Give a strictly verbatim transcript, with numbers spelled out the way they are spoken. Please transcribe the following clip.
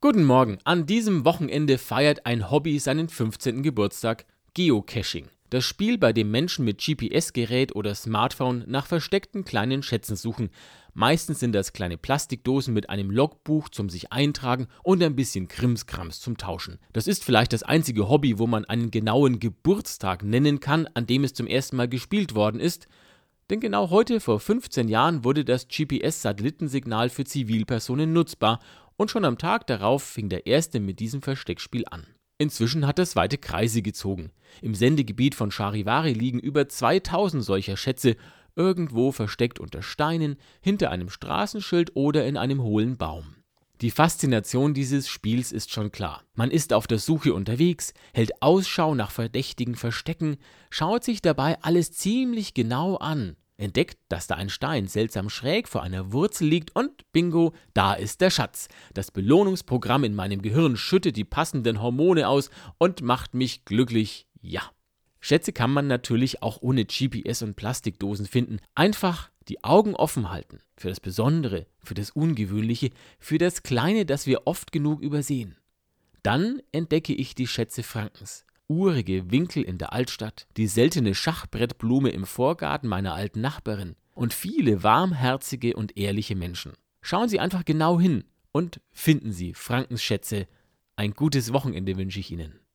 Guten Morgen. An diesem Wochenende feiert ein Hobby seinen fünfzehnten Geburtstag: Geocaching. Das Spiel, bei dem Menschen mit G P S-Gerät oder Smartphone nach versteckten kleinen Schätzen suchen. Meistens sind das kleine Plastikdosen mit einem Logbuch zum sich eintragen und ein bisschen Krimskrams zum Tauschen. Das ist vielleicht das einzige Hobby, wo man einen genauen Geburtstag nennen kann, an dem es zum ersten Mal gespielt worden ist. Denn genau heute vor fünfzehn Jahren wurde das G P S-Satellitensignal für Zivilpersonen nutzbar und schon am Tag darauf fing der erste mit diesem Versteckspiel an. Inzwischen hat es weite Kreise gezogen. Im Sendegebiet von Charivari liegen über zweitausend solcher Schätze, irgendwo versteckt unter Steinen, hinter einem Straßenschild oder in einem hohlen Baum. Die Faszination dieses Spiels ist schon klar. Man ist auf der Suche unterwegs, hält Ausschau nach verdächtigen Verstecken, schaut sich dabei alles ziemlich genau an, entdeckt, dass da ein Stein seltsam schräg vor einer Wurzel liegt und bingo, da ist der Schatz. Das Belohnungsprogramm in meinem Gehirn schüttet die passenden Hormone aus und macht mich glücklich, ja. Schätze kann man natürlich auch ohne G P S und Plastikdosen finden. Einfach die Augen offen halten für das Besondere, für das Ungewöhnliche, für das Kleine, das wir oft genug übersehen. Dann entdecke ich die Schätze Frankens. Urige Winkel in der Altstadt, die seltene Schachbrettblume im Vorgarten meiner alten Nachbarin und viele warmherzige und ehrliche Menschen. Schauen Sie einfach genau hin und finden Sie Frankens Schätze. Ein gutes Wochenende wünsche ich Ihnen.